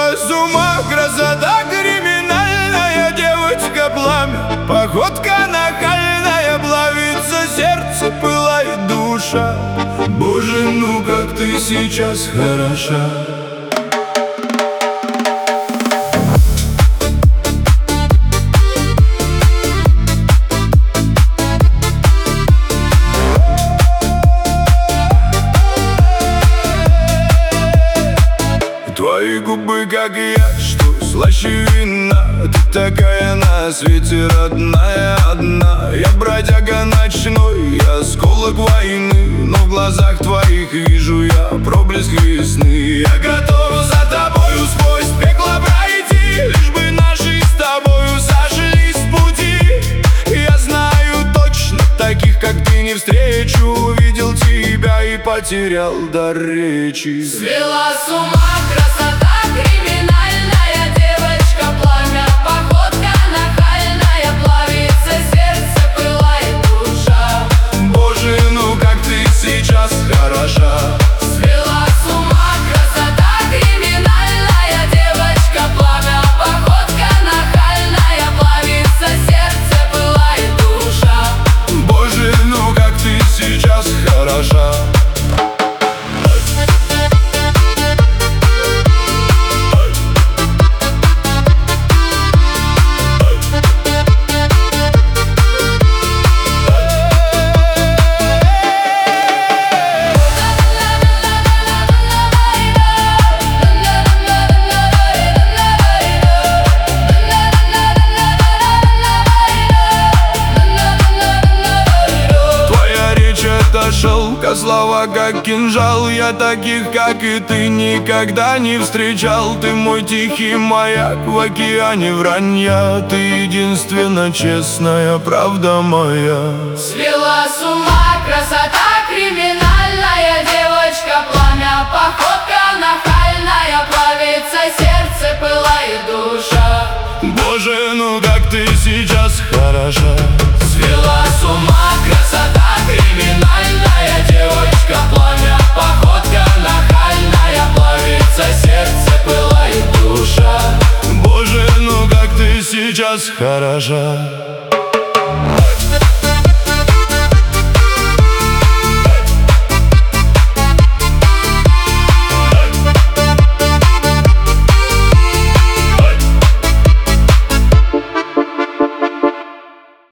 Свела с ума красота криминальная, девочка пламя, походка нахальная, плавится сердце, пылает душа. Боже, ну как ты сейчас хороша. Твои губы, как яд, что слаще вина. Ты такая на свете родная одна. Я бродяга ночной, я осколок войны, но в глазах твоих вижу я проблеск весны. Я готов за тобою сквозь пекло пройти, лишь бы наши с тобою сошлись с пути. Я знаю точно, таких как ты не встречу. Увидел тебя и потерял дар речи. Свела с ума красота криминальная, девочка пламя, походка нахальная, плавится сердце, пылает душа. Боже, ну как ты сейчас хороша. Свела с ума красота криминальная, девочка пламя, походка нахальная, плавится сердце, пылает душа. Боже, ну как ты сейчас хороша. Шелка слова, как кинжал. Я таких, как и ты, никогда не встречал. Ты мой тихий маяк в океане вранья. Ты единственно честная правда моя. Свела с ума красота криминальная, девочка пламя, походка нахальная, плавится сердце, пылает душа. Боже, ну как ты сейчас хороша. Свела с ума красота криминальная, девочка пламя, походка нахальная, плавится сердце, пылает душа. Боже, ну как ты сейчас хороша.